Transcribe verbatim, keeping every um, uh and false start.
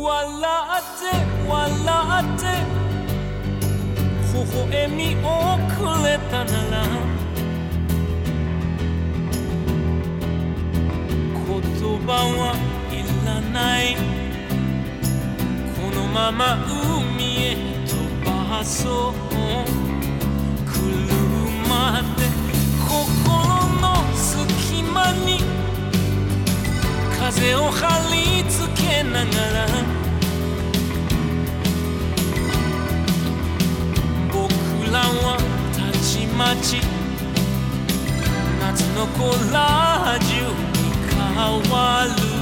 笑って笑って微笑みをくれたなら言葉はいらないこのまま海へ飛ばそう車で心の隙間に風を張り付けながら僕らはたちまち夏のコラージュに変わる